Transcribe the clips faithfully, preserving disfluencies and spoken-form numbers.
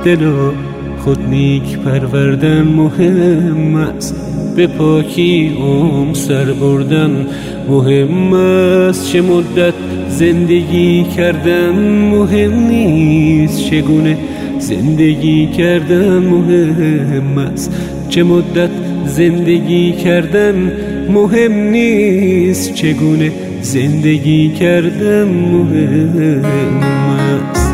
دل و خود نیک پروردن مهم است، به پاکی عمر سر بردن مهم است. چه مدت زندگی کردن مهم نیست، چگونه زندگی کردن مهم است. چه مدت زندگی کردن مهم نیست، چگونه زندگی کردن مهم است.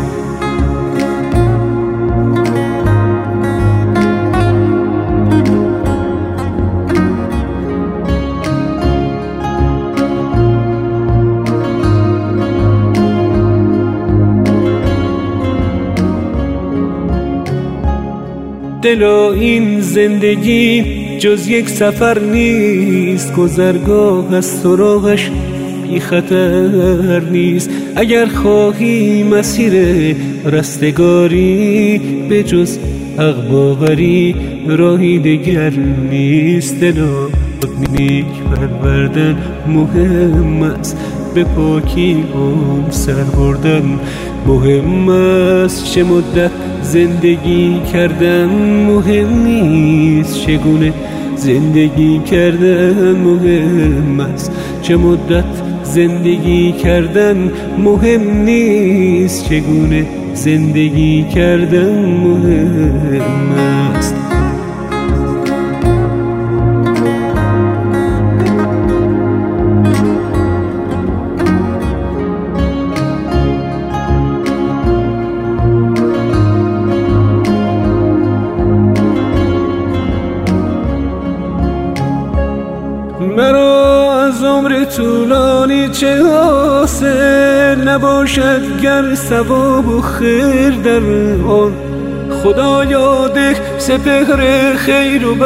دلا این زندگی جز یک سفر نیست، گذرگاه از سراغش بی خطر نیست. اگر خواهی مسیر رستگاری، به جز حق باوری راهی دگر نیست. دلا نیک پروردن مهم است، به پاکی عمر سر بردن مهم است. چه مدت زندگی کردن مهم نیست، چگونه زندگی کردن مهم است. چه مدت زندگی کردن مهم نیست، چگونه زندگی کردن مهم است. مرا از عمر طولانی چه حاصل، نباشد گر ثواب و خیر در آن. خدایا ده سپهر خیر و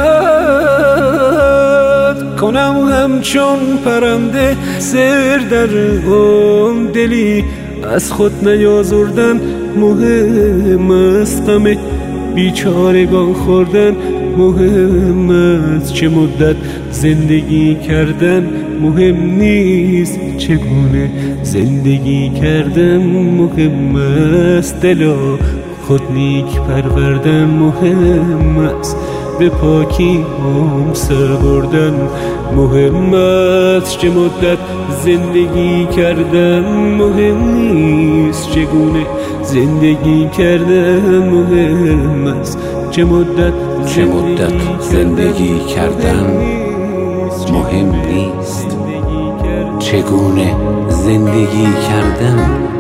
برکت، کنم همچون پرنده سر در آن. دلی از خود نیازردن مهم است، غم بیچارگان خوردن مهم است. چه مدت زندگی کردن مهم نیست، چگونه زندگی کردن مهم است. دلا خود نیک پروردن مهم است، به پاکی عمر سر بردن مهم است. چه مدت زندگی کردن مهم نیست، چگونه زندگی کردن مهم است. چه مدت چه مدت زندگی کردن مهم نیست، چگونه زندگی کردن